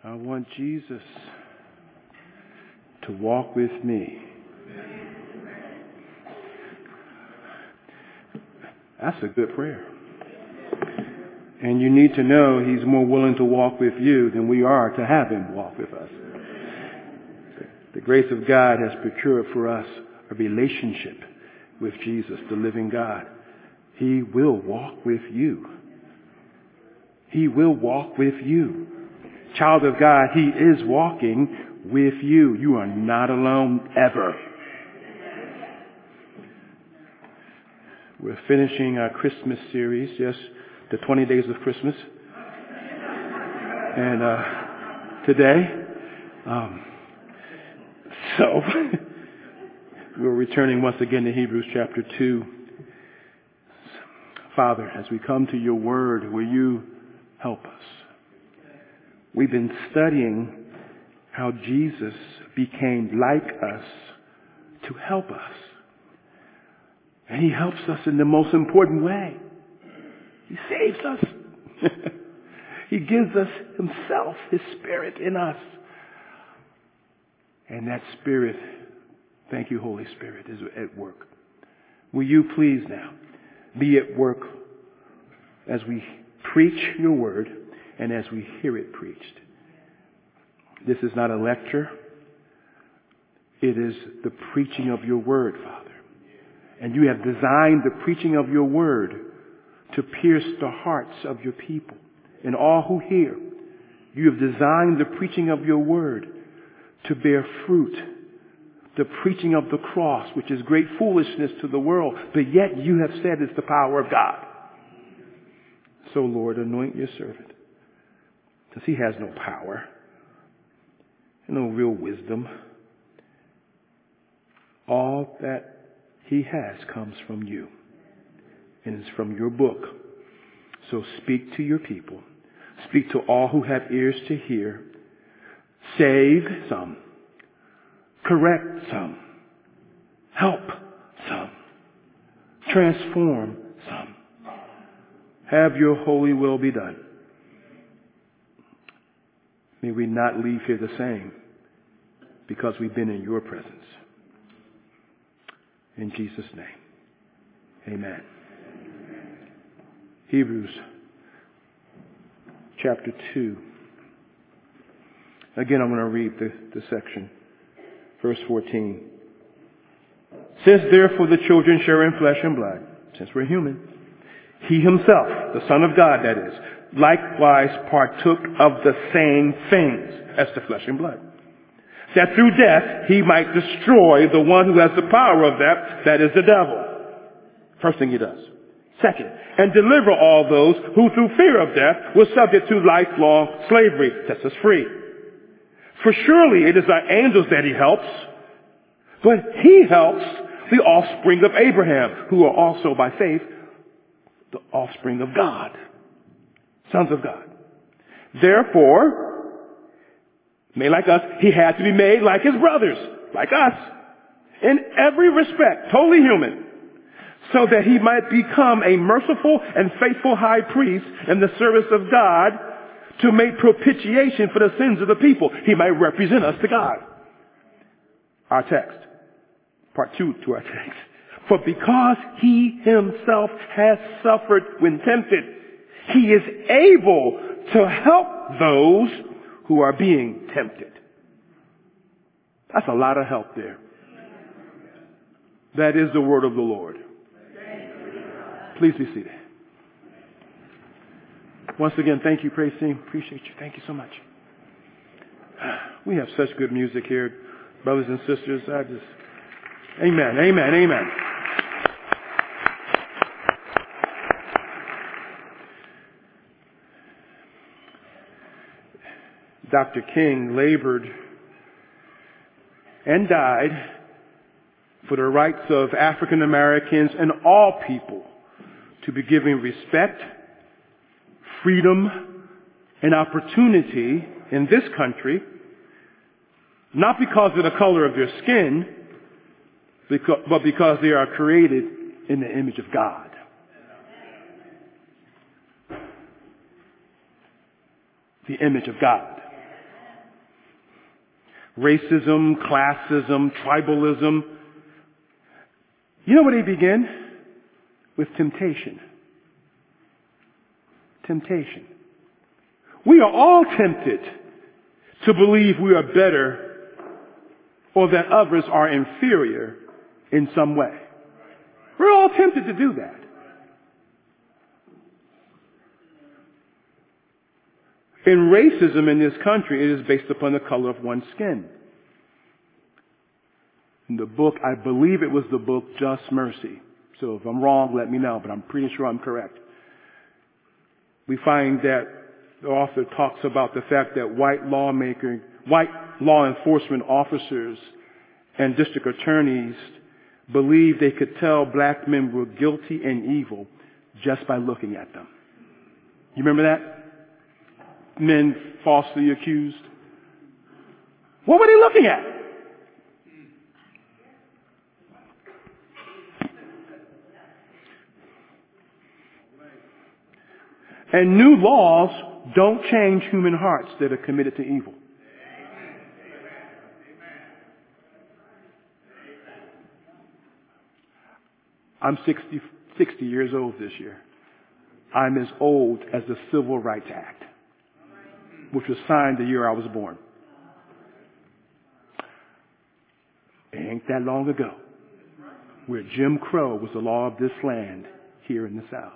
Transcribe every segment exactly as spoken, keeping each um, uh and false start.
I want Jesus to walk with me. That's a good prayer. And you need to know He's more willing to walk with you than we are to have Him walk with us. The grace of God has procured for us a relationship with Jesus, the living God. He will walk with you. He will walk with you. Child of God, He is walking with you. You are not alone ever. We're finishing our Christmas series, yes, the twenty days of Christmas. And uh, today, um, so we're returning once again to Hebrews chapter two. Father, as we come to your word, will you help us? We've been studying how Jesus became like us to help us. And He helps us in the most important way. He saves us. He gives us Himself, His Spirit in us. And that Spirit, thank you, Holy Spirit, is at work. Will you please now be at work as we preach your word and as we hear it preached. This is not a lecture. It is the preaching of your word, Father. And you have designed the preaching of your word to pierce the hearts of your people and all who hear. You have designed the preaching of your word to bear fruit. The preaching of the cross, which is great foolishness to the world, but yet you have said it's the power of God. So, Lord, anoint your servant, because he has no power, no real wisdom. All that he has comes from you, and is from your book. So speak to your people. Speak to all who have ears to hear. Save some. Correct some. Help some. Transform some. Have your holy will be done. May we not leave here the same, because we've been in your presence. In Jesus' name, amen. Hebrews chapter two. Again, I'm going to read the, the section. Verse fourteen. Since therefore the children share in flesh and blood, since we're human, he himself, the Son of God that is, likewise partook of the same things as the flesh and blood, that through death he might destroy the one who has the power of death, that is the devil. First thing he does. Second, and deliver all those who through fear of death were subject to lifelong slavery. Sets us free. For surely it is not angels that he helps, but he helps the offspring of Abraham, who are also by faith the offspring of God, sons of God. Therefore, made like us, he had to be made like his brothers, like us, in every respect, totally human, so that he might become a merciful and faithful high priest in the service of God, to make propitiation for the sins of the people. He might represent us to God. Our text, part two to our text. For because he himself has suffered when tempted, he is able to help those who are being tempted. That's a lot of help there. That is the word of the Lord. Please be seated. Once again, thank you, praise team. Appreciate you. Thank you so much. We have such good music here, brothers and sisters. I just, amen, amen, amen. Doctor King labored and died for the rights of African Americans and all people to be given respect, freedom, and opportunity in this country, not because of the color of their skin, but because they are created in the image of God. The image of God. Racism, classism, tribalism. You know where they begin? With temptation. Temptation. We are all tempted to believe we are better or that others are inferior in some way. We're all tempted to do that. In racism in this country, it is based upon the color of one's skin. In the book, I believe it was the book Just Mercy. So if I'm wrong, let me know, but I'm pretty sure I'm correct. We find that the author talks about the fact that white lawmaker, white law enforcement officers and district attorneys believed they could tell black men were guilty and evil just by looking at them. You remember that? Men falsely accused. What were they looking at? And new laws don't change human hearts that are committed to evil. I'm sixty, sixty years old this year. I'm as old as the Civil Rights Act, which was signed the year I was born. It ain't that long ago, where Jim Crow was the law of this land here in the South.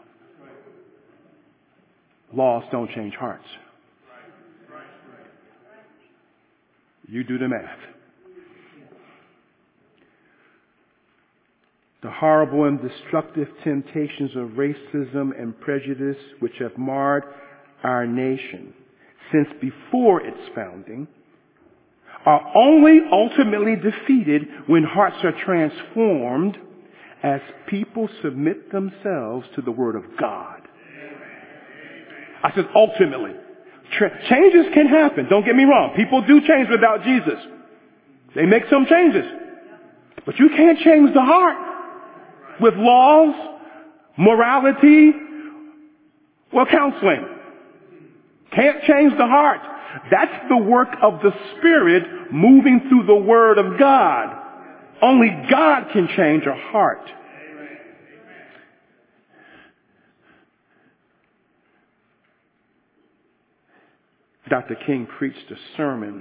Laws don't change hearts. You do the math. The horrible and destructive temptations of racism and prejudice which have marred our nation since before its founding are only ultimately defeated when hearts are transformed as people submit themselves to the Word of God. I said ultimately. Tra- changes can happen. Don't get me wrong. People do change without Jesus. They make some changes. But you can't change the heart with laws, morality, or counseling. Can't change the heart. That's the work of the Spirit moving through the Word of God. Only God can change a heart. Doctor King preached a sermon.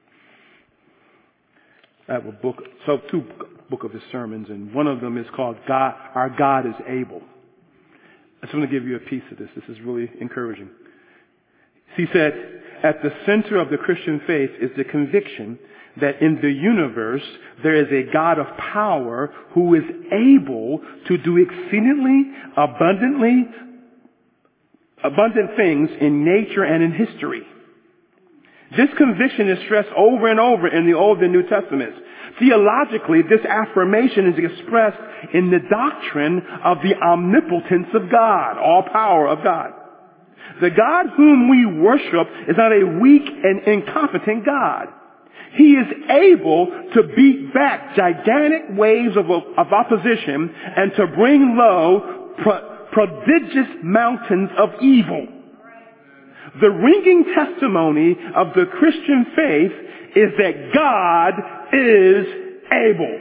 I have a book, so two book of his sermons, and one of them is called God, Our God is Able. I just want to give you a piece of this. This is really encouraging. He said, at the center of the Christian faith is the conviction that in the universe there is a God of power who is able to do exceedingly abundantly abundant things in nature and in history. This conviction is stressed over and over in the Old and New Testaments. Theologically, this affirmation is expressed in the doctrine of the omnipotence of God, all power of God. The God whom we worship is not a weak and incompetent God. He is able to beat back gigantic waves of, of opposition and to bring low pro, prodigious mountains of evil. The ringing testimony of the Christian faith is that God is able.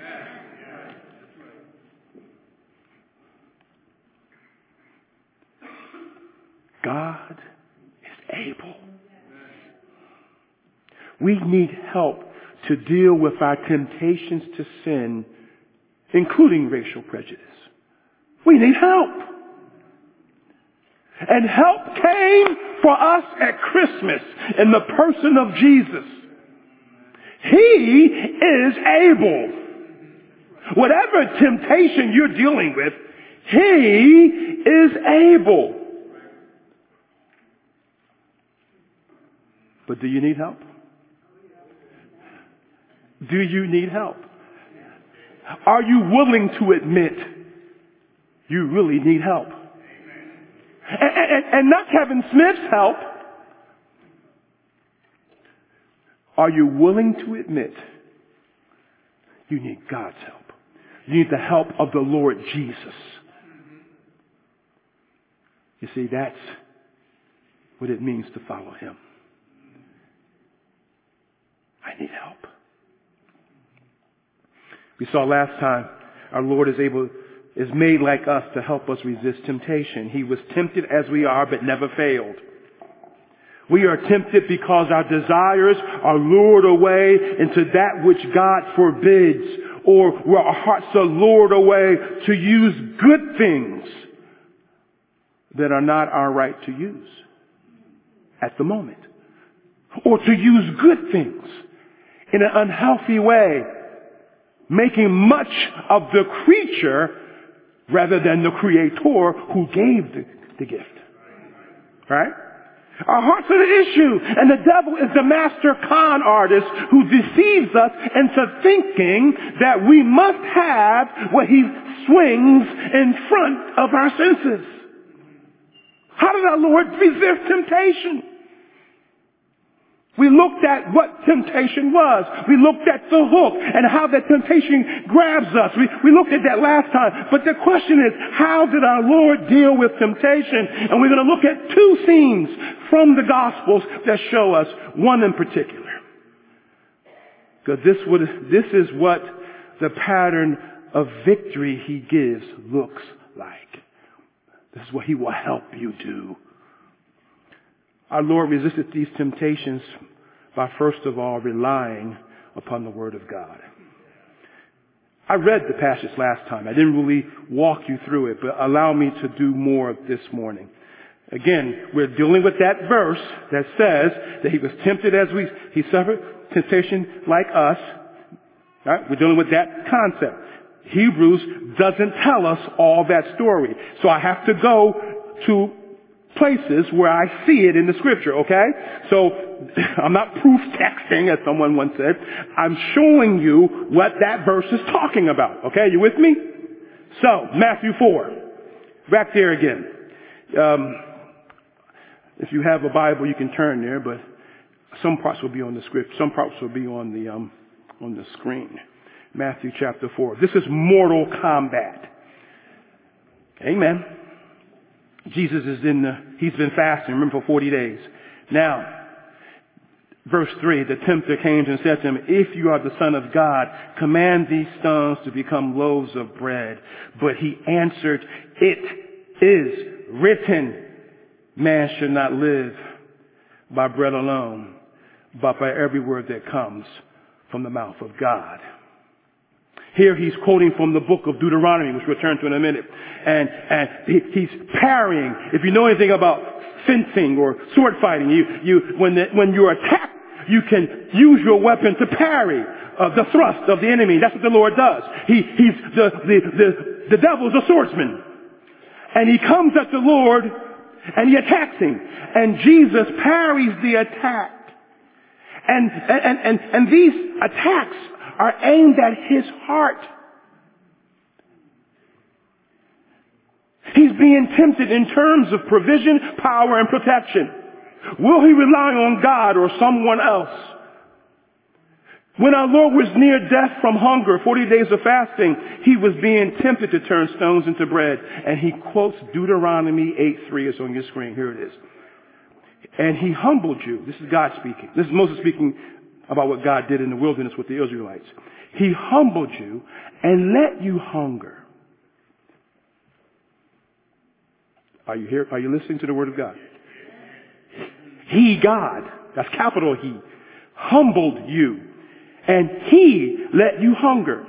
God is able. We need help to deal with our temptations to sin, including racial prejudice. We need help. And help came for us at Christmas in the person of Jesus. He is able. Whatever temptation you're dealing with, He is able. But do you need help? Do you need help? Are you willing to admit you really need help? And, and, and not Kevin Smith's help. Are you willing to admit you need God's help? You need the help of the Lord Jesus. You see, that's what it means to follow Him. I need help. We saw last time our Lord is able, is made like us to help us resist temptation. He was tempted as we are, but never failed. We are tempted because our desires are lured away into that which God forbids, or where our hearts are lured away to use good things that are not our right to use at the moment, or to use good things in an unhealthy way, making much of the creature rather than the creator who gave the, the gift. Right? Our hearts are the issue, and the devil is the master con artist who deceives us into thinking that we must have what he swings in front of our senses. How did our Lord resist temptation? We looked at what temptation was. We looked at the hook and how that temptation grabs us. We, we looked at that last time. But the question is, how did our Lord deal with temptation? And we're going to look at two scenes from the Gospels that show us one in particular. Because this would, this is what the pattern of victory he gives looks like. This is what he will help you do. Our Lord resisted these temptations by first of all relying upon the Word of God. I read the passage last time. I didn't really walk you through it, but allow me to do more this morning. Again, we're dealing with that verse that says that he was tempted as we, he suffered temptation like us. Right? We're dealing with that concept. Hebrews doesn't tell us all that story. So I have to go to places where I see it in the scripture, okay? So I'm not proof texting, as someone once said. I'm showing you what that verse is talking about, okay? You with me? So, Matthew four. Back there again. Um, if you have a Bible, you can turn there, but some parts will be on the script. Some parts will be on the, um, on the screen. Matthew chapter four. This is Mortal Kombat. Amen. Jesus is in the, he's been fasting, remember, for forty days. Now, verse three, the tempter came and said to him, if you are the Son of God, command these stones to become loaves of bread. But he answered, it is written, man should not live by bread alone, but by every word that comes from the mouth of God. Here he's quoting from the book of Deuteronomy, which we'll turn to in a minute. And, and he, he's parrying. If you know anything about fencing or sword fighting, you, you, when, the, when you're attacked, you can use your weapon to parry uh, the thrust of the enemy. That's what the Lord does. He, he's the, the, the, the devil's a swordsman. And he comes at the Lord and he attacks him. And Jesus parries the attack. And, and, and, and these attacks are aimed at his heart. He's being tempted in terms of provision, power, and protection. Will he rely on God or someone else? When our Lord was near death from hunger, forty days of fasting, he was being tempted to turn stones into bread. And he quotes Deuteronomy eight three. It's on your screen. Here it is. And he humbled you. This is God speaking. This is Moses speaking about what God did in the wilderness with the Israelites. He humbled you and let you hunger. Are you here? Are you listening to the word of God? He, God, that's capital He, humbled you and he let you hunger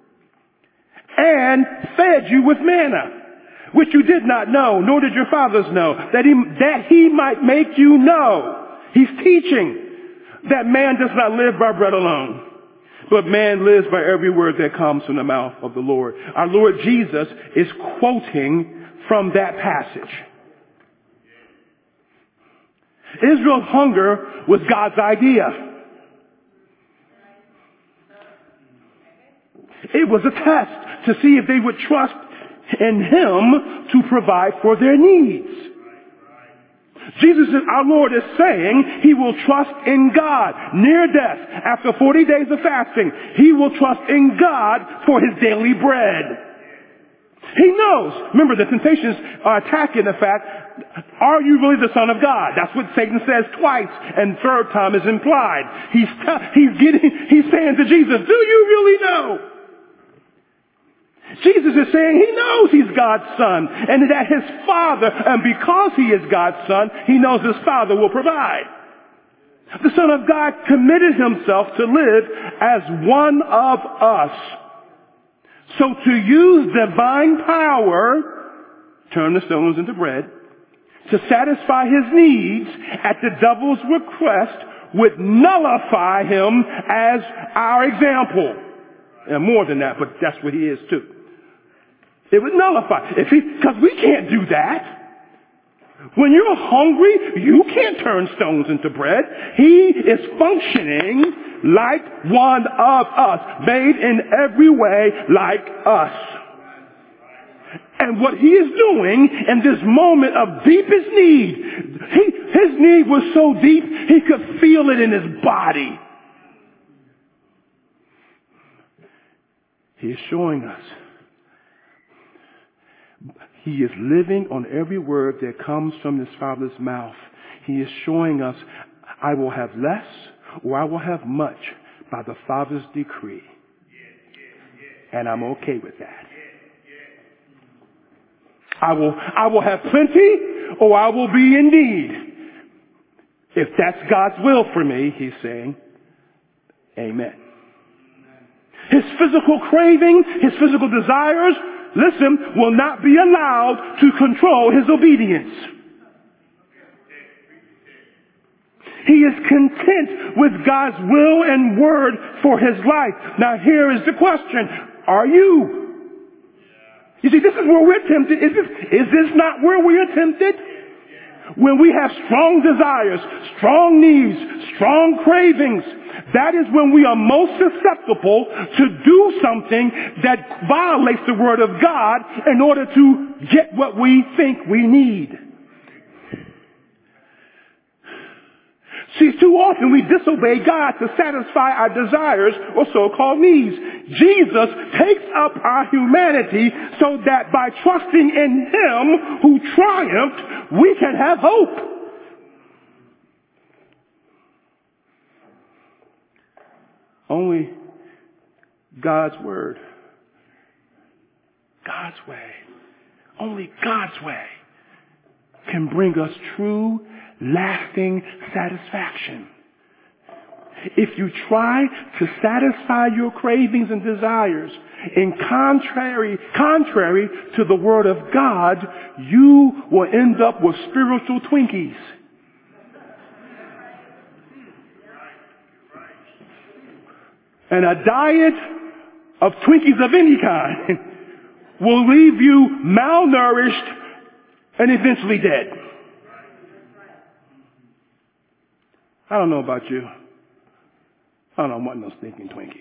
and fed you with manna, which you did not know, nor did your fathers know, that he, that he might make you know. He's teaching that man does not live by bread alone, but man lives by every word that comes from the mouth of the Lord. Our Lord Jesus is quoting from that passage. Israel's hunger was God's idea. It was a test to see if they would trust in Him to provide for their needs. Jesus, our Lord, is saying he will trust in God near death. After forty days of fasting, he will trust in God for his daily bread. He knows. Remember, the temptations are attacking the fact, are you really the Son of God? That's what Satan says twice, and third time is implied. He's, t- he's getting, he's saying to Jesus, do you really know? Jesus is saying he knows he's God's son and that his Father, and because he is God's son, he knows his Father will provide. The Son of God committed himself to live as one of us. So to use divine power, turn the stones into bread, to satisfy his needs at the devil's request would nullify him as our example. And more than that, but that's what he is too. It would nullify. If he, because we can't do that. When you're hungry, you can't turn stones into bread. He is functioning like one of us, made in every way like us. And what he is doing in this moment of deepest need, he, his need was so deep, he could feel it in his body. He is showing us. He is living on every word that comes from his Father's mouth. He is showing us, I will have less or I will have much by the Father's decree. And I'm okay with that. I will, I will have plenty or I will be in need. If that's God's will for me, he's saying, amen. His physical craving, his physical desires, listen, will not be allowed to control his obedience. He is content with God's will and word for his life. Now here is the question. Are you? You see, this is where we're tempted. Is this, is this not where we are tempted? When we have strong desires, strong needs, strong cravings, that is when we are most susceptible to do something that violates the word of God in order to get what we think we need. See, too often we disobey God to satisfy our desires or so-called needs. Jesus takes up our humanity so that by trusting in him who triumphed, we can have hope. Only God's word, God's way, only God's way can bring us true, lasting satisfaction. If you try to satisfy your cravings and desires in contrary, contrary to the word of God, you will end up with spiritual Twinkies. And a diet of Twinkies of any kind will leave you malnourished and eventually dead. I don't know about you. I don't want no stinking Twinkies.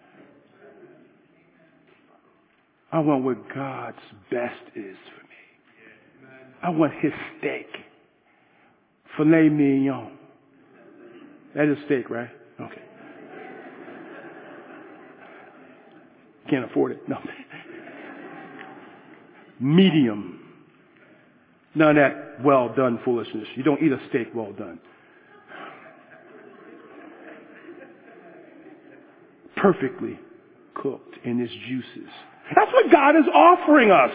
I want what God's best is for me. I want his steak. Filet mignon. That is steak, right? Okay. Can't afford it. No. Medium. None of that well done foolishness. You don't eat a steak well done. Perfectly cooked in its juices. That's what God is offering us.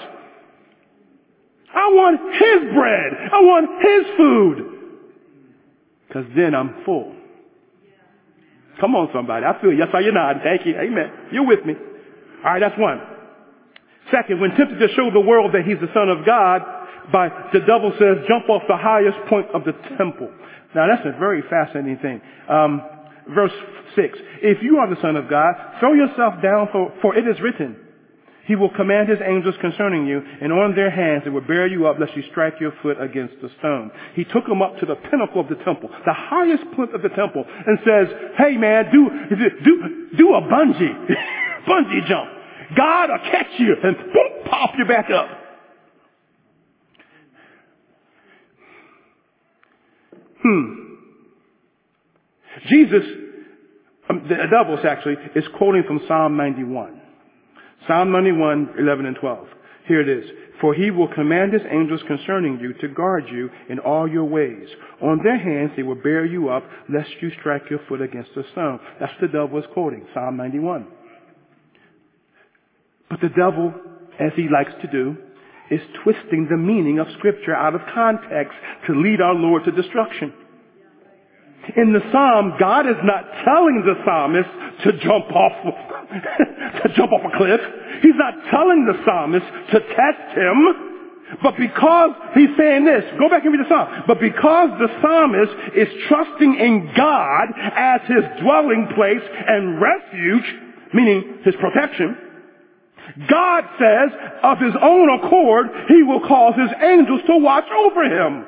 I want his bread. I want his food. Because then I'm full. Come on, somebody. I feel you. Yes, you're nodding. Thank you. Amen. You're with me. All right, that's one. Second, when tempted to show the world that he's the Son of God, by the devil says, jump off the highest point of the temple. Now, that's a very fascinating thing. Um, verse six. If you are the Son of God, throw yourself down, for, for it is written, he will command his angels concerning you, and on their hands they will bear you up, lest you strike your foot against the stone. He took him up to the pinnacle of the temple, the highest point of the temple, and says, hey man, do, do, do a bungee, bungee jump. God will catch you and boom, pop you back up. Hmm. Jesus, um, the devil actually, is quoting from Psalm ninety-one. Psalm ninety-one, eleven and twelve. Here it is. For he will command his angels concerning you to guard you in all your ways. On their hands they will bear you up, lest you strike your foot against a stone. That's what the devil is quoting, Psalm ninety-one. But the devil as he likes to do, is twisting the meaning of Scripture out of context to lead our Lord to destruction. In the Psalm, God is not telling the psalmist to jump off to jump off a cliff. He's not telling the psalmist to test him. But because he's saying this, go back and read the Psalm. But because the psalmist is trusting in God as his dwelling place and refuge, meaning his protection, God says of his own accord, he will cause his angels to watch over him.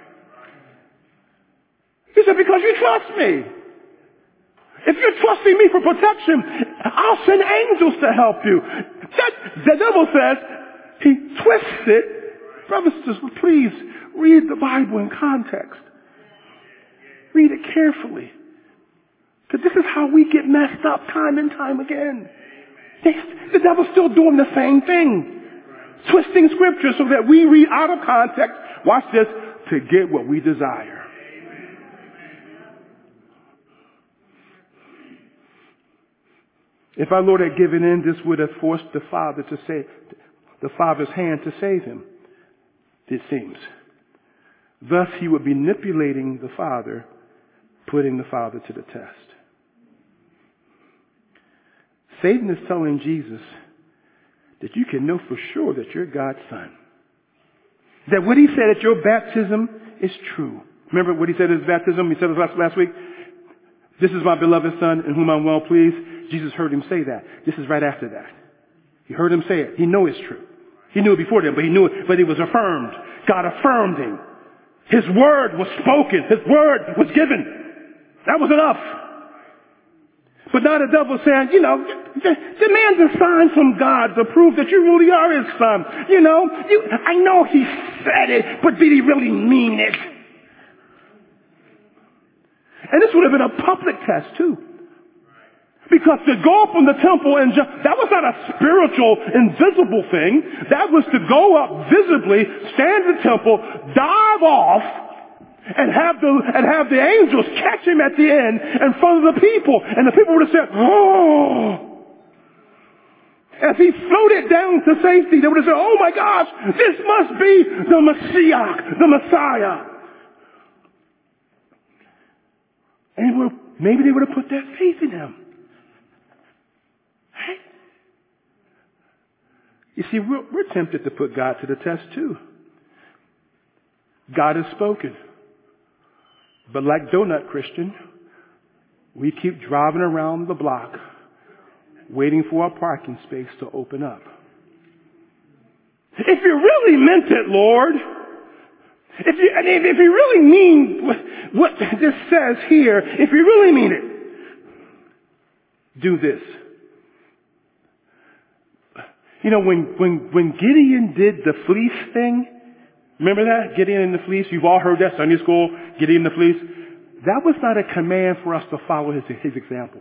He said, because you trust me. If you're trusting me for protection, I'll send angels to help you. That, the devil says, he twists it. Brothers and sisters, please read the Bible in context. Read it carefully. Because this is how we get messed up time and time again. They, the devil's still doing the same thing. Twisting Scripture so that we read out of context, watch this, to get what we desire. If our Lord had given in, this would have forced the Father to save, the Father's hand to save him, it seems. Thus, he would be manipulating the Father, putting the Father to the test. Satan is telling Jesus that you can know for sure that you're God's son. That what he said at your baptism is true. Remember what he said at his baptism? He said it last, last week. This is my beloved son in whom I'm well pleased. Jesus heard him say that. This is right after that. He heard him say it. He knew it's true. He knew it before then, but he knew it, but it was affirmed. God affirmed him. His word was spoken. His word was given. That was enough. But now the devil's saying, you know, demand a sign from God to prove that you really are his son. You know, you, I know he said it, but did he really mean it? And this would have been a public test too. Because to go up in the temple and just, that was not a spiritual, invisible thing. That was to go up visibly, stand in the temple, dive off, and have the and have the angels catch him at the end in front of the people. And the people would have said, oh. As he floated down to safety, they would have said, oh my gosh, this must be the Messiah, the Messiah. And would, maybe they would have put their faith in him. Right? You see, we're, we're tempted to put God to the test too. God has spoken. But like Donut Christian, we keep driving around the block waiting for our parking space to open up. If you really meant it, Lord, if you, and if you really mean what, what this says here, if you really mean it, do this. You know, when, when, when Gideon did the fleece thing, remember that? Gideon and the fleece? You've all heard that, Sunday school, Gideon and the fleece. That was not a command for us to follow his, his example.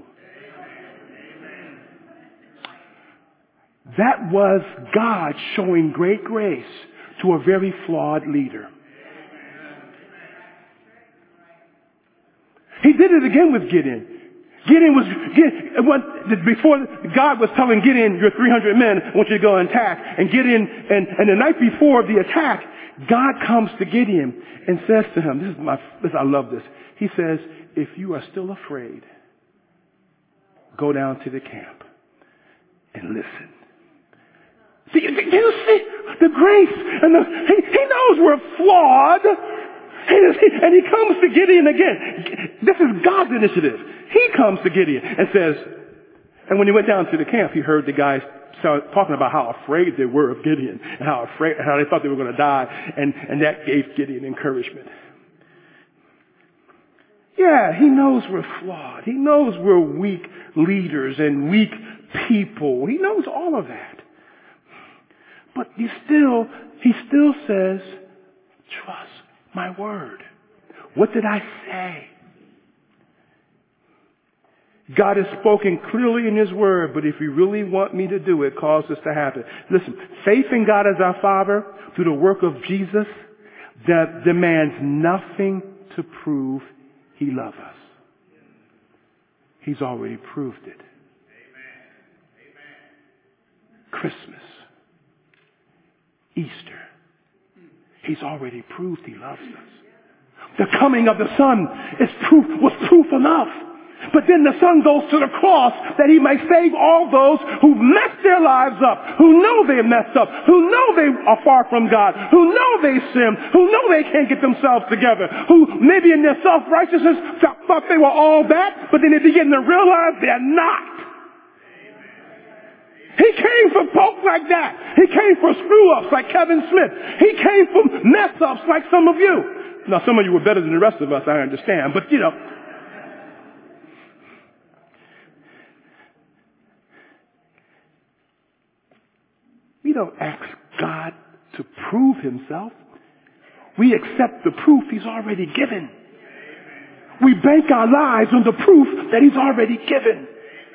That was God showing great grace to a very flawed leader. He did it again with Gideon. Gideon was, Gideon, before God was telling Gideon, your three hundred men, I want you to go and attack. And Gideon, and, and the night before the attack, God comes to Gideon and says to him, this is my, this, I love this. He says, if you are still afraid, go down to the camp and listen. Do you, do you see the grace? And the, he, he knows we're flawed. And he, and he comes to Gideon again. This is God's initiative. He comes to Gideon and says, and when he went down to the camp, he heard the guys start talking about how afraid they were of Gideon and how afraid, how they thought they were going to die. And, and that gave Gideon encouragement. Yeah, he knows we're flawed. He knows we're weak leaders and weak people. He knows all of that. But he still, he still says, trust my word. What did I say? God has spoken clearly in his word, but if you really want me to do it, cause this to happen. Listen, faith in God as our Father through the work of Jesus that demands nothing to prove he loves us. He's already proved it. Christmas. He's already proved he loves us. The coming of the Son is proof, was proof enough. But then the Son goes to the cross that he may save all those who messed their lives up, who know they messed up, who know they are far from God, who know they sin, who know they can't get themselves together, who maybe in their self-righteousness thought they were all that, but then they begin to realize they're not. He came for folk like that. He came for screw-ups like Kevin Smith. He came for mess-ups like some of you. Now, some of you were better than the rest of us, I understand, but you know. We don't ask God to prove himself. We accept the proof he's already given. We bank our lives on the proof that he's already given.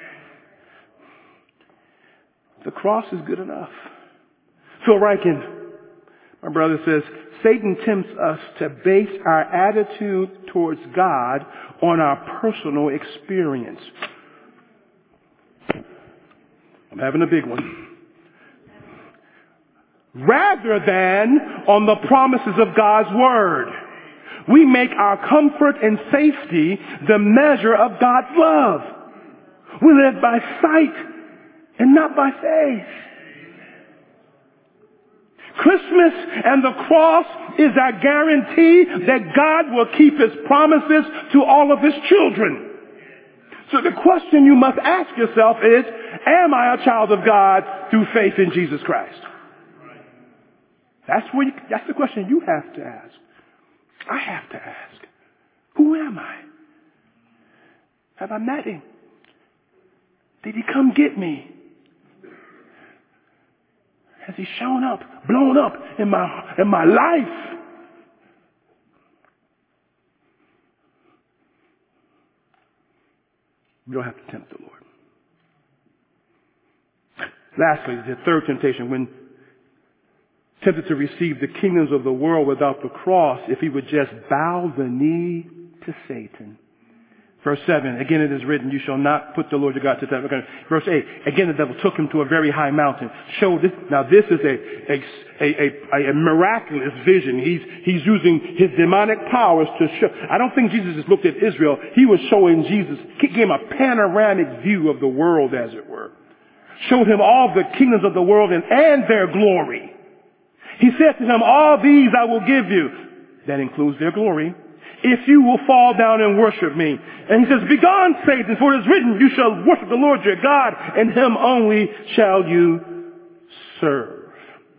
The cross is good enough. Phil Ryken, my brother, says, Satan tempts us to base our attitude towards God on our personal experience. I'm having a big one. Rather than on the promises of God's word. We make our comfort and safety the measure of God's love. We live by sight and not by faith. Christmas and the cross is our guarantee that God will keep his promises to all of his children. So the question you must ask yourself is, am I a child of God through faith in Jesus Christ? That's what you, that's the question you have to ask. I have to ask. Who am I? Have I met him? Did he come get me? Has he shown up, blown up in my in my life? We don't have to tempt the Lord. Lastly, the third temptation, when tempted to receive the kingdoms of the world without the cross, if he would just bow the knee to Satan. Verse seven, again it is written, you shall not put the Lord your God to death. Verse eight, again the devil took him to a very high mountain. Showed this. Now this is a, a, a, a miraculous vision. He's, he's using his demonic powers to show. I don't think Jesus just looked at Israel. He was showing Jesus, he gave him a panoramic view of the world, as it were. Showed him all the kingdoms of the world and, and their glory. He said to him, all these I will give you. That includes their glory. If you will fall down and worship me. And he says, begone, Satan, for it is written, you shall worship the Lord your God, and him only shall you serve.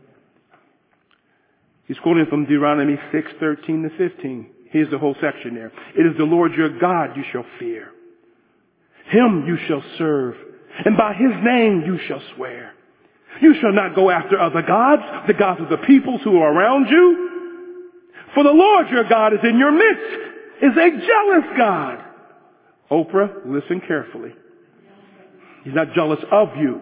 He's quoting from Deuteronomy six, thirteen to fifteen. Here's the whole section there. It is the Lord your God you shall fear. Him you shall serve, and by his name you shall swear. You shall not go after other gods, the gods of the peoples who are around you. For the Lord your God is in your midst, is a jealous God. Oprah, listen carefully. He's not jealous of you.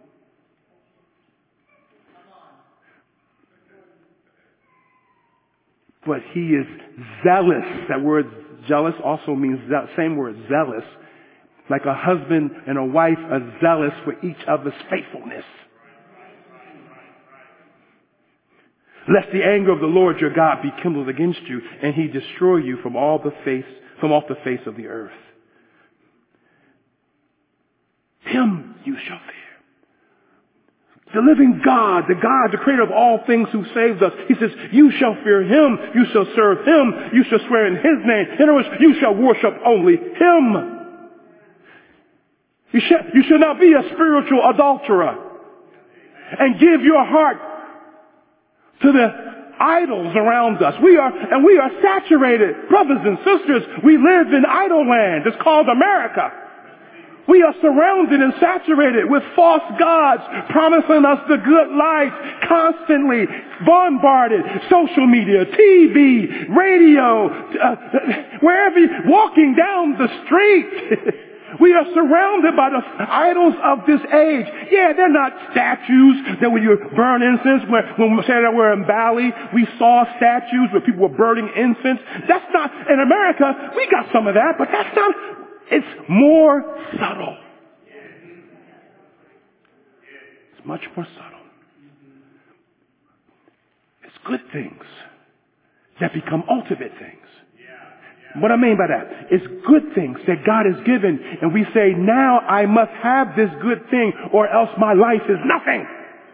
But he is zealous. That word jealous also means that same word, zealous. Like a husband and a wife are zealous for each other's faithfulness. Lest the anger of the Lord your God be kindled against you, and he destroy you from all the face, from off the face of the earth. Him you shall fear. The living God, the God, the creator of all things who saved us. He says, you shall fear him, you shall serve him, you shall swear in his name. In other words, you shall worship only him. You shall, you shall not be a spiritual adulterer and give your heart to the idols around us. We are, and we are saturated. Brothers and sisters, we live in idol land. It's called America. We are surrounded and saturated with false gods promising us the good life, constantly bombarded. Social media, T V, radio, uh, wherever, walking down the street. We are surrounded by the idols of this age. Yeah, they're not statues that when you burn incense. When, when we say that we're in Bali, we saw statues where people were burning incense. That's not, in America, we got some of that, but that's not, it's more subtle. It's much more subtle. It's good things. that become ultimate things. What I mean by that is good things that God has given, and we say, now I must have this good thing or else my life is nothing.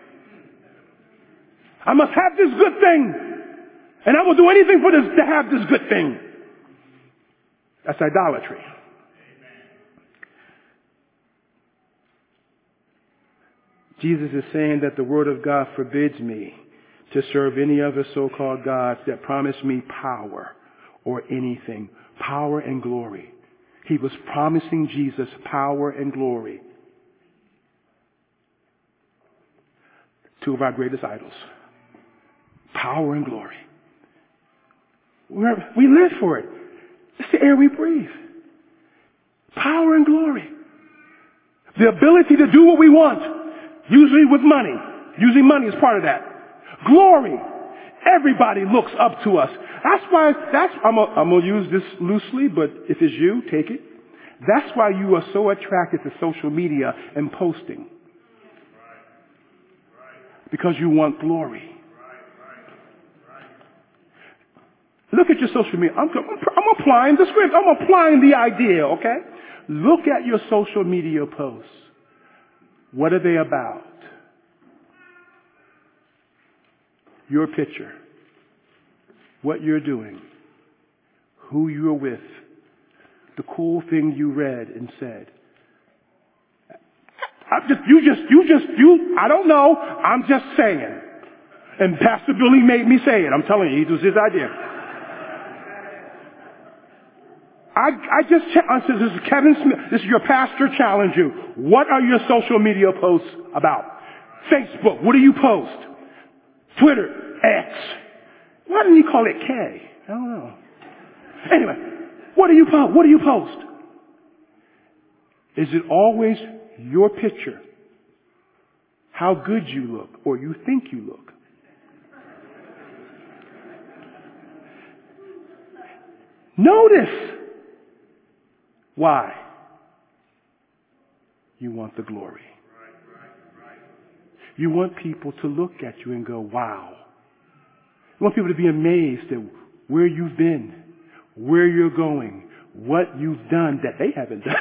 I must have this good thing, and I will do anything for this to have this good thing. That's idolatry. Jesus is saying that the Word of God forbids me to serve any other so-called gods that promise me power or anything. Power and glory. He was promising Jesus power and glory. Two of our greatest idols. Power and glory. We're, we live for it. It's the air we breathe. Power and glory. The ability to do what we want. Usually with money. Usually money is part of that. Glory. Everybody looks up to us. That's why, that's, I'm going to use this loosely, but if it's you, take it. That's why you are so attracted to social media and posting. Because you want glory. Look at your social media. I'm, I'm applying the script. I'm applying the idea, okay? Look at your social media posts. What are they about? Your picture. What you're doing. Who you're with. The cool thing you read and said. I just, you just, you just, you, I don't know. I'm just saying. And Pastor Billy made me say it. I'm telling you, it was his idea. I, I just, I said, this is Kevin Smith. This is your pastor challenge you. What are your social media posts about? Facebook. What do you post? Twitter. X. Why didn't he call it K? I don't know. Anyway, what do you post? What do you post? Is it always your picture? How good you look, or you think you look? Notice. Why? You want the glory. You want people to look at you and go, wow. You want people to be amazed at where you've been, where you're going, what you've done that they haven't done.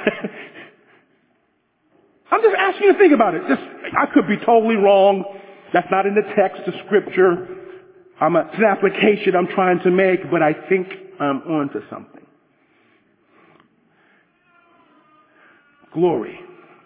I'm just asking you to think about it. Just, I could be totally wrong. That's not in the text of Scripture. I'm a, it's an application I'm trying to make, but I think I'm on to something. Glory.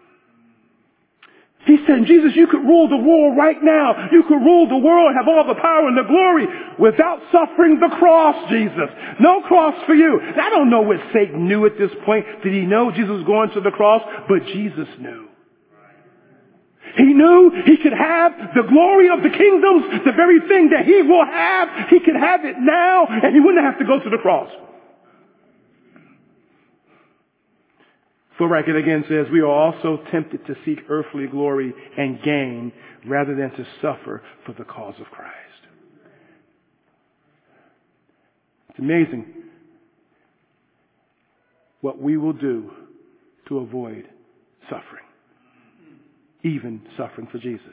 He said, Jesus, you could rule the world right now. You could rule the world, have all the power and the glory without suffering the cross, Jesus. No cross for you. I don't know what Satan knew at this point. Did he know Jesus was going to the cross? But Jesus knew. He knew he could have the glory of the kingdoms, the very thing that he will have. He could have it now, and he wouldn't have to go to the cross. Philip again says, we are also tempted to seek earthly glory and gain rather than to suffer for the cause of Christ. It's amazing what we will do to avoid suffering, even suffering for Jesus.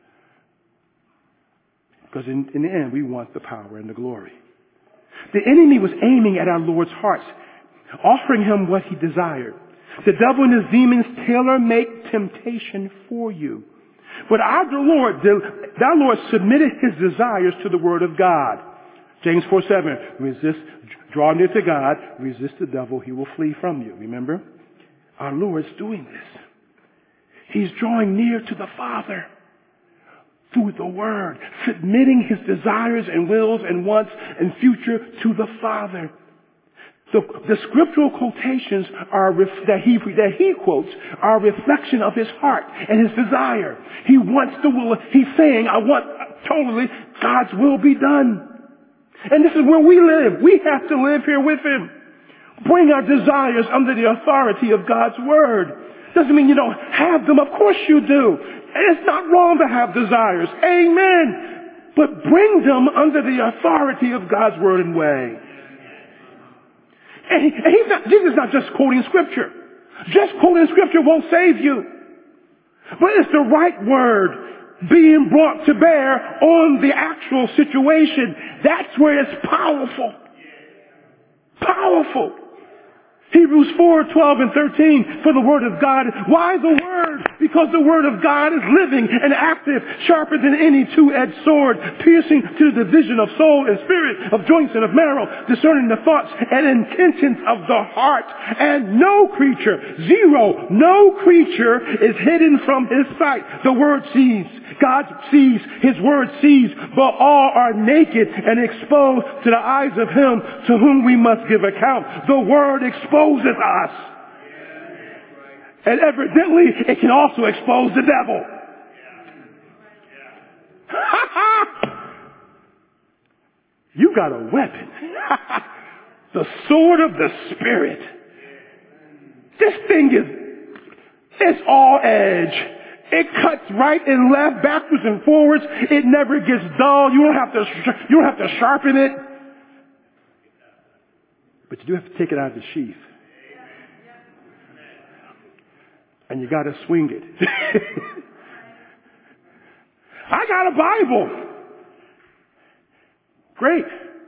Because in, in the end, we want the power and the glory. The enemy was aiming at our Lord's hearts, offering him what he desired. The devil and his demons tailor-make temptation for you. But our Lord, our Lord submitted his desires to the word of God. James four seven, resist, draw near to God, resist the devil, he will flee from you. Remember? Our Lord's doing this. He's drawing near to the Father through the word, submitting his desires and wills and wants and future to the Father. So the scriptural quotations are that he that he quotes are a reflection of his heart and his desire. He wants the will. He's saying, "I want totally God's will be done." And this is where we live. We have to live here with him. Bring our desires under the authority of God's word. Doesn't mean you don't have them. Of course you do. And it's not wrong to have desires. Amen. But bring them under the authority of God's word and way. And, he, and he's not, Jesus is not just quoting scripture. Just quoting scripture won't save you. But it's the right word being brought to bear on the actual situation. That's where it's powerful. Powerful. Hebrews four, twelve and thirteen, for the word of God. Why the word? Because the word of God is living and active, sharper than any two-edged sword, piercing to the division of soul and spirit, of joints and of marrow, discerning the thoughts and intentions of the heart. And no creature, zero, no creature is hidden from his sight. The word sees. God sees. His word sees. But all are naked and exposed to the eyes of him to whom we must give account. The word exposes us. And evidently, it can also expose the devil. You got a weapon. The sword of the Spirit. This thing is, it's all edge. It cuts right and left, backwards and forwards. It never gets dull. You don't have to, you don't have to sharpen it. But you do have to take it out of the sheath. And you got to swing it. I got a Bible. Great.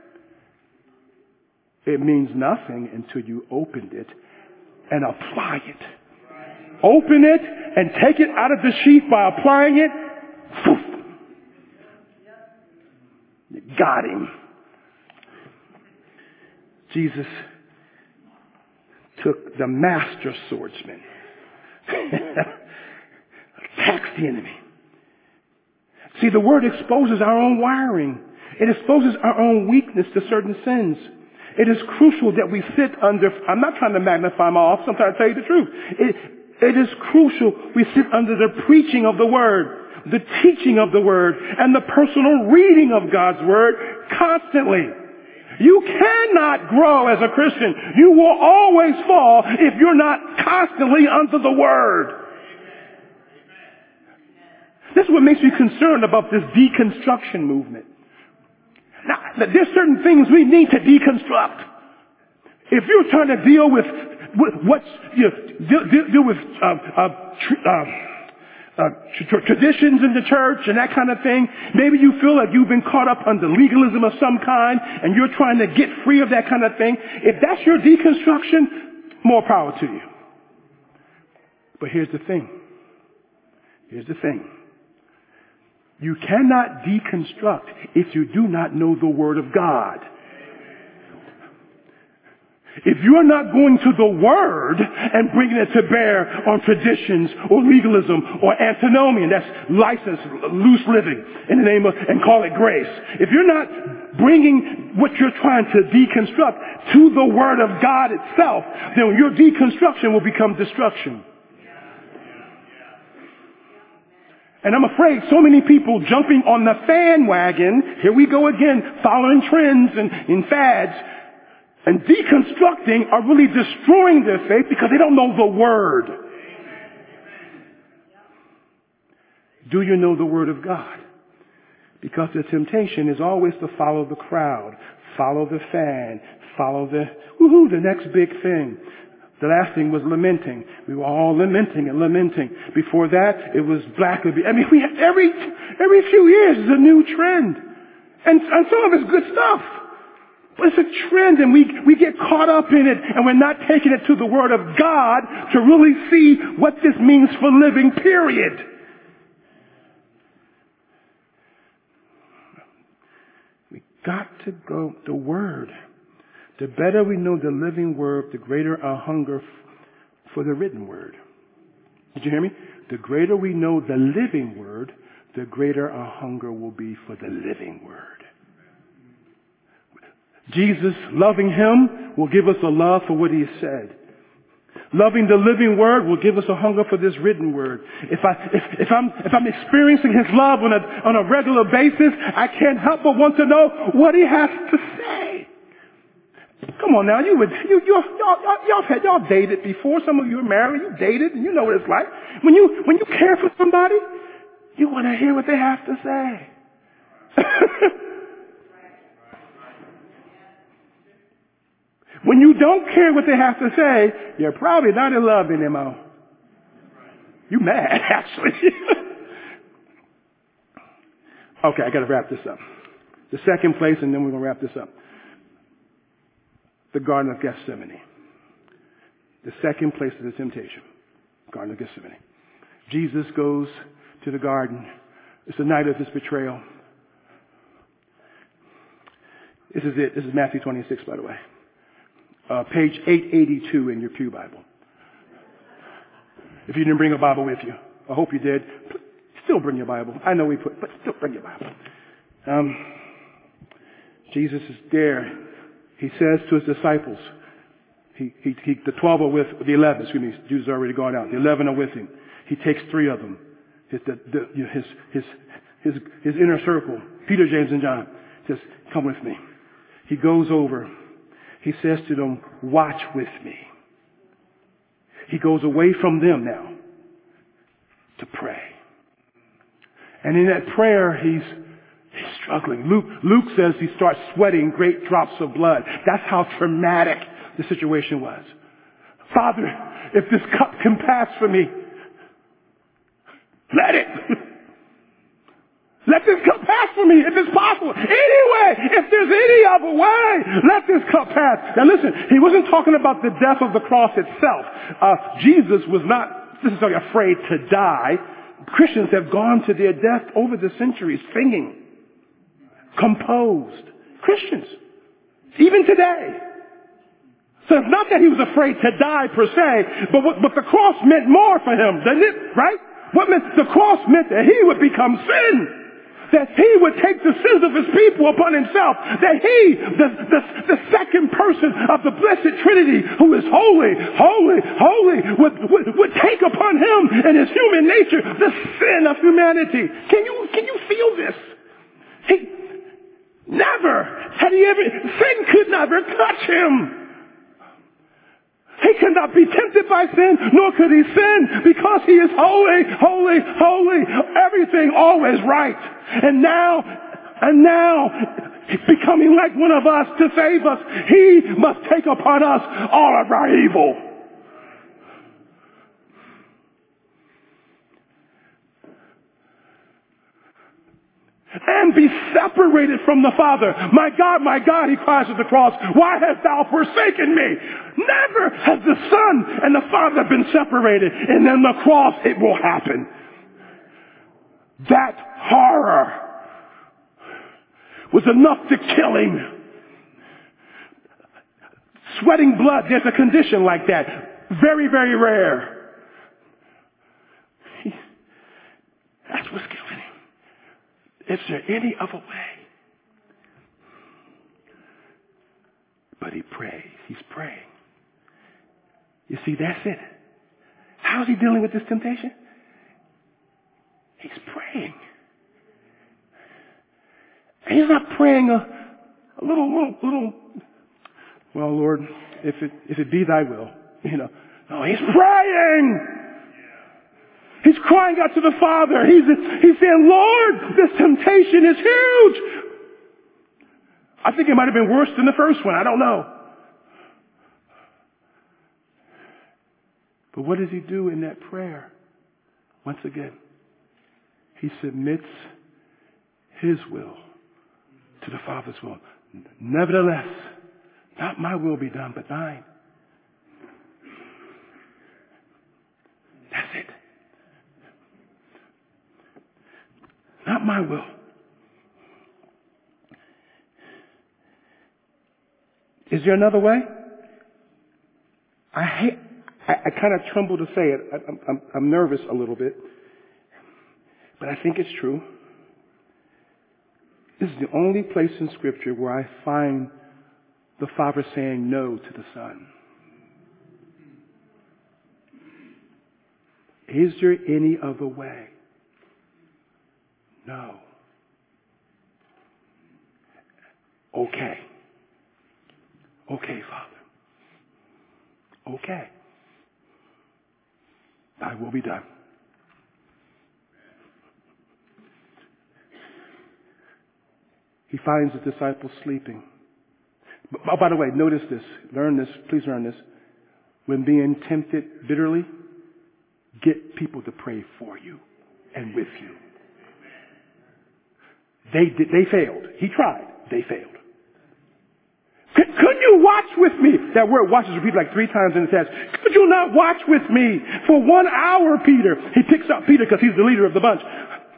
It means nothing until you opened it and apply it. Open it and take it out of the sheath by applying it. Poof. You got him. Jesus took the master swordsman. Attacks the enemy. See, the word exposes our own wiring. It exposes our own weakness to certain sins. It is crucial that we sit under, I'm not trying to magnify my office, I'm trying to tell you the truth. It, it is crucial we sit under the preaching of the word, the teaching of the word, and the personal reading of God's word constantly. You cannot grow as a Christian. You will always fall if you're not constantly under the word. This is what makes me concerned about this deconstruction movement. Now, there's certain things we need to deconstruct. If you're trying to deal with what's, you know, deal, deal, deal with uh, uh, tr- uh, uh, tr- traditions in the church and that kind of thing, maybe you feel like you've been caught up under legalism of some kind and you're trying to get free of that kind of thing. If that's your deconstruction, more power to you. But here's the thing. Here's the thing. You cannot deconstruct if you do not know the Word of God. If you're not going to the Word and bringing it to bear on traditions or legalism or antinomian, that's license, loose living in the name of, and call it grace. If you're not bringing what you're trying to deconstruct to the Word of God itself, then your deconstruction will become destruction. And I'm afraid so many people jumping on the fan wagon, here we go again, following trends and, and fads, and deconstructing are really destroying their faith because they don't know the Word. Do you know the Word of God? Because the temptation is always to follow the crowd, follow the fan, follow the, woohoo, the next big thing. The last thing was lamenting. We were all lamenting and lamenting. Before that, it was black. I mean, we have every every few years is a new trend, and, and some of it's good stuff. But it's a trend, and we we get caught up in it, and we're not taking it to the Word of God to really see what this means for living. Period. We got to go the Word. The better we know the living Word, the greater our hunger f- for the written Word. Did you hear me? The greater we know the living Word, the greater our hunger will be for the living Word. Jesus, loving Him, will give us a love for what He said. Loving the living Word will give us a hunger for this written Word. If I, if, if I'm, if I'm experiencing His love on a, on a regular basis, I can't help but want to know what He has to say. Come on now, you would, you, you, y'all, y'all, y'all had, y'all dated before. Some of you are married, you dated, and you know what it's like. When you, when you care for somebody, you want to hear what they have to say. When you don't care what they have to say, you're probably not in love anymore. You mad, actually. Okay, I got to wrap this up. The second place, and then we're going to wrap this up. The Garden of Gethsemane. The second place of the temptation. Garden of Gethsemane. Jesus goes to the garden. It's the night of his betrayal. This is it. This is Matthew twenty-six, by the way. Uh, page eight eighty-two in your Pew Bible. If you didn't bring a Bible with you, I hope you did. Still bring your Bible. I know we put, but still bring your Bible. Um, Jesus is there. He says to his disciples, he, he, he, the twelve are with, the eleven, excuse me, Jews are already gone out. The eleven are with him. He takes three of them. His, the, the, you know, his, his, his, his inner circle, Peter, James, and John, says, come with me. He goes over. He says to them, watch with me. He goes away from them now to pray. And in that prayer, he's, he's struggling. Luke, Luke says he starts sweating great drops of blood. That's how traumatic the situation was. Father, if this cup can pass for me, let it. Let this cup pass for me if it's possible. Anyway, if there's any other way, let this cup pass. Now listen, he wasn't talking about the death of the cross itself. Uh, Jesus was not necessarily afraid to die. Christians have gone to their death over the centuries singing, composed. Christians, even today. So it's not that he was afraid to die per se, but what, but the cross meant more for him, didn't it? Right? What meant the cross meant that he would become sin. That he would take the sins of his people upon himself. That he, the, the, the second person of the blessed Trinity, who is holy, holy, holy, would, would, would take upon him and his human nature the sin of humanity. Can you, can you feel this? He never had he ever, sin could never touch him. He could not be tempted by sin, nor could he sin, because he is holy, holy, holy, everything always right. And now, and now, becoming like one of us to save us, he must take upon us all of our evil. And be separated from the Father. My God, my God, he cries at the cross, why hast thou forsaken me? Never has the Son and the Father been separated. And then the cross, it will happen. That horror was enough to kill him. Sweating blood, there's a condition like that. Very, very rare. He, that's what's killing him. Is there any other way? But he prays. He's praying. You see, that's it. How's he dealing with this temptation? He's praying. And he's not praying a, a little, little, little, well, Lord, if it, if it be thy will, you know. No, he's praying. He's crying out to the Father. He's, he's saying, Lord, this temptation is huge. I think it might have been worse than the first one. I don't know. But what does he do in that prayer? Once again, he submits his will to the Father's will. Nevertheless, not my will be done, but thine. That's it. Not my will. Is there another way? I hate, I, I kind of tremble to say it. I, I'm, I'm nervous a little bit. But I think it's true. This is the only place in Scripture where I find the Father saying no to the Son. Is there any other way? No. Okay. Okay, Father. Okay. Thy will be done. He finds the disciples sleeping. But, oh, by the way, notice this. Learn this. Please learn this. When being tempted bitterly, get people to pray for you and with you. They did, they failed. He tried. They failed. Could, couldn't you watch with me? That word watch is repeated like three times in the text. Could you not watch with me for one hour, Peter? He picks up Peter because he's the leader of the bunch.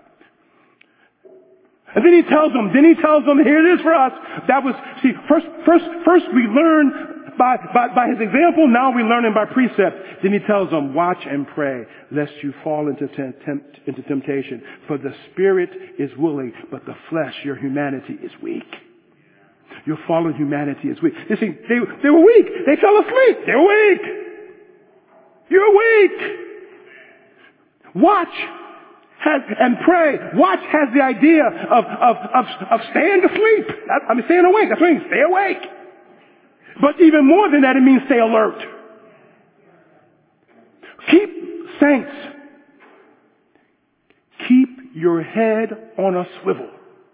And then he tells them, then he tells them, here it is for us. That was, see, first, first, first we learn by, by, by his example. Now we learn him by precept. Then he tells them, watch and pray lest you fall into, tempt, into temptation. For the spirit is willing, but the flesh, your humanity, is weak. Your fallen humanity is weak. You see, they, they were weak. They fell asleep. They were weak. You're weak. Watch has, and pray. Watch has the idea of, of, of, of staying asleep. I mean, staying awake. That's what it means. Stay awake. But even more than that, it means stay alert. Keep, saints, keep your head on a swivel.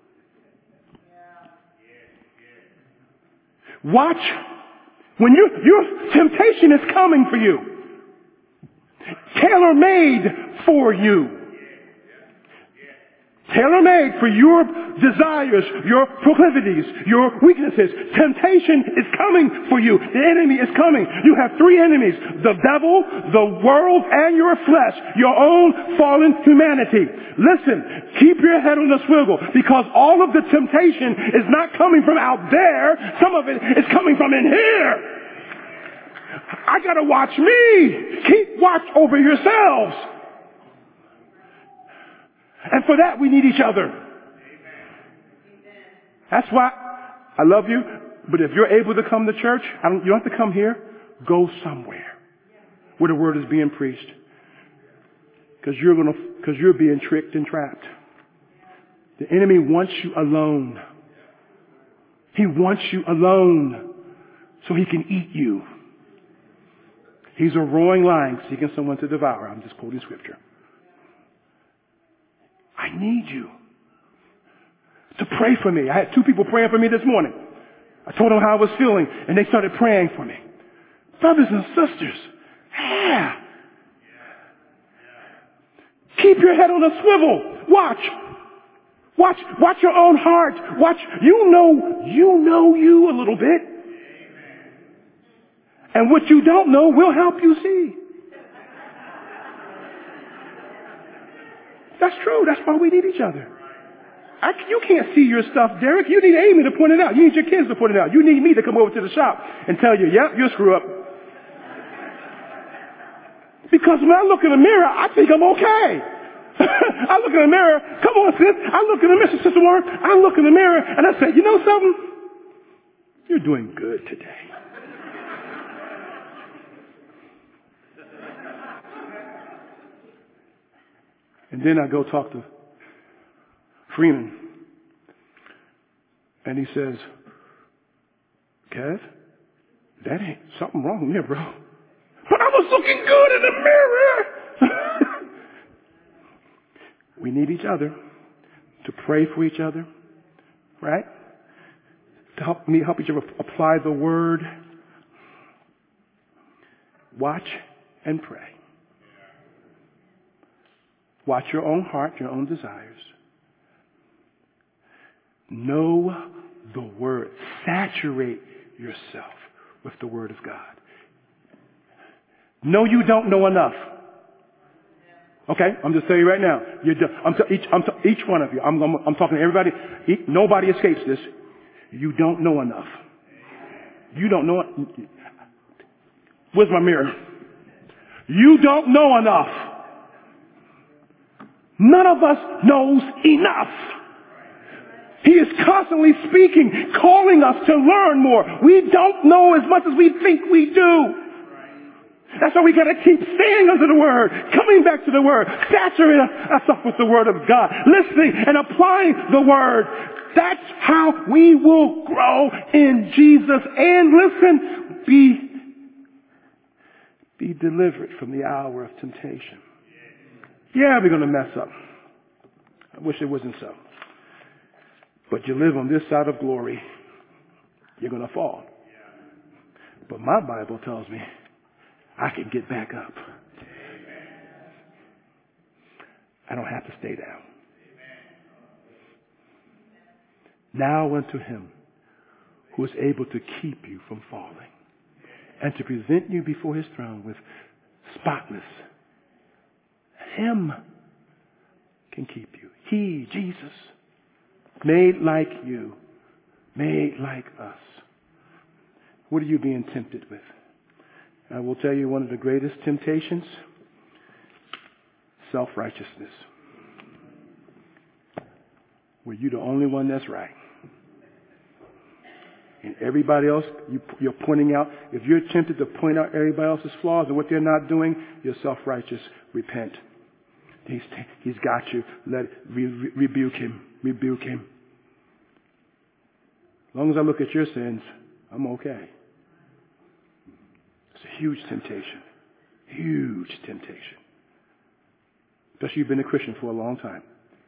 Watch. When you, your temptation is coming for you. Tailor-made for you. Tailor-made for your desires, your proclivities, your weaknesses. Temptation is coming for you. The enemy is coming. You have three enemies. The devil, the world, and your flesh. Your own fallen humanity. Listen, keep your head on the swivel because all of the temptation is not coming from out there. Some of it is coming from in here. I gotta watch me. Keep watch over yourselves. And for that, we need each other. That's why I love you. But if you're able to come to church, I don't, you don't have to come here. Go somewhere where the word is being preached. Because you're gonna, because you're being tricked and trapped. The enemy wants you alone. He wants you alone so he can eat you. He's a roaring lion seeking someone to devour. I'm just quoting scripture. I need you to pray for me. I had two people praying for me this morning. I told them how I was feeling, and they started praying for me. Brothers and sisters, yeah. Keep your head on a swivel. Watch. Watch. Watch your own heart. Watch. You know, you know you a little bit. And what you don't know will help you see. That's true. That's why we need each other. I, you can't see your stuff, Derek. You need Amy to point it out. You need your kids to point it out. You need me to come over to the shop and tell you, yep, you're screw up. Because when I look in the mirror, I think I'm okay. I look in the mirror. Come on, sis. I look in the mirror, Sister Warren. I look in the mirror and I say, you know something? You're doing good today. And then I go talk to Freeman. And he says, Kev, that ain't something wrong here, bro. But I was looking good in the mirror. We need each other to pray for each other, right? To help me help each other apply the word. Watch and pray. Watch your own heart, your own desires. Know the word. Saturate yourself with the word of God. No, you don't know enough. Okay, I'm just telling you right now. You're just, I'm t- each, I'm t- each one of you. I'm, I'm, I'm talking to everybody. E- nobody escapes this. You don't know enough. You don't know. Where's my mirror? You don't know enough. None of us knows enough. He is constantly speaking, calling us to learn more. We don't know as much as we think we do. That's why we got to keep staying under the word, coming back to the word, saturating ourselves with the word of God, listening and applying the word. That's how we will grow in Jesus and listen, be, be delivered from the hour of temptation. Yeah, we're going to mess up. I wish it wasn't so. But you live on this side of glory, you're going to fall. But my Bible tells me I can get back up. I don't have to stay down. Now unto him who is able to keep you from falling and to present you before his throne with spotless. Him can keep you. He, Jesus, made like you, made like us. What are you being tempted with? I will tell you one of the greatest temptations, self-righteousness. Where you're the only one that's right. And everybody else, you, you're pointing out, if you're tempted to point out everybody else's flaws and what they're not doing, you're self-righteous. Repent. He's, he's got you. Let re, re, rebuke him. Rebuke him. As long as I look at your sins, I'm okay. It's a huge temptation. Huge temptation. Especially if you've been a Christian for a long time.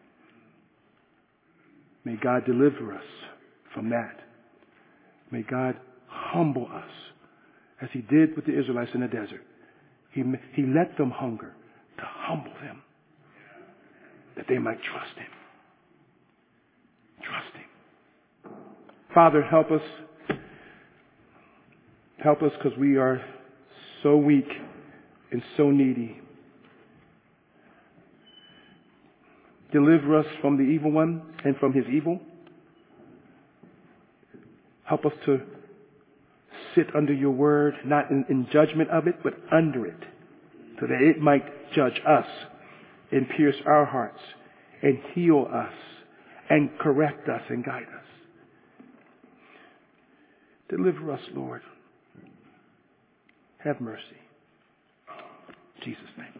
May God deliver us from that. May God humble us as he did with the Israelites in the desert. He, he let them hunger to humble them that they might trust him. Trust him. Father, help us. Help us because we are so weak and so needy. Deliver us from the evil one and from his evil. Help us to sit under your word, not in, in judgment of it, but under it, so that it might judge us and pierce our hearts and heal us and correct us and guide us. Deliver us, Lord. Have mercy. In Jesus' name.